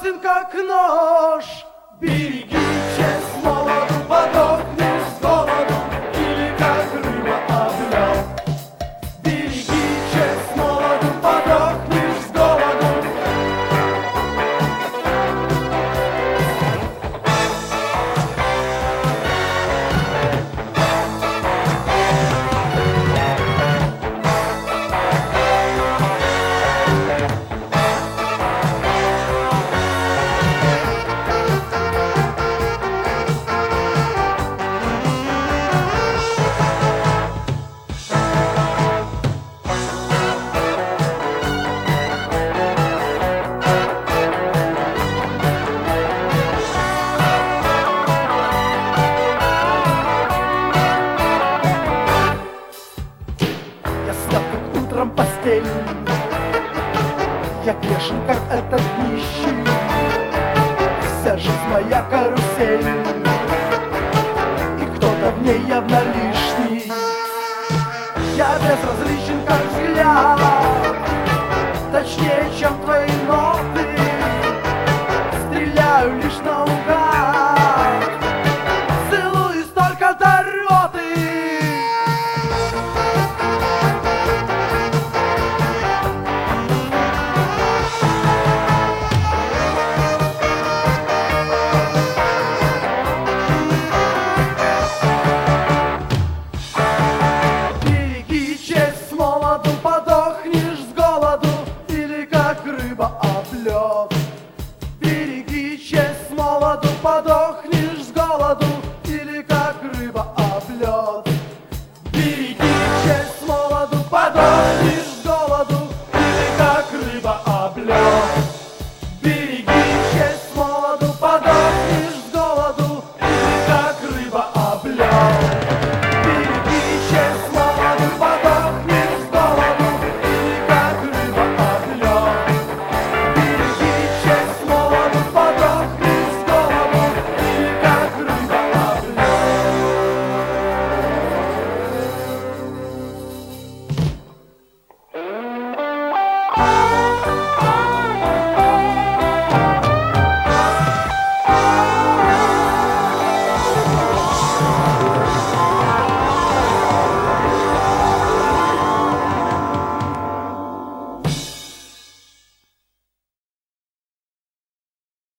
опасен, как нож. Берегите, с молоду подохнешь с голоду, или как рыба об лед. Берегите, с молоду подохнешь с голоду. Утром постель, я грешен, как этот нищий. Вся жизнь моя карусель, и кто-то в ней явно лишний. Я безразличен, как взгляд, точнее, чем твои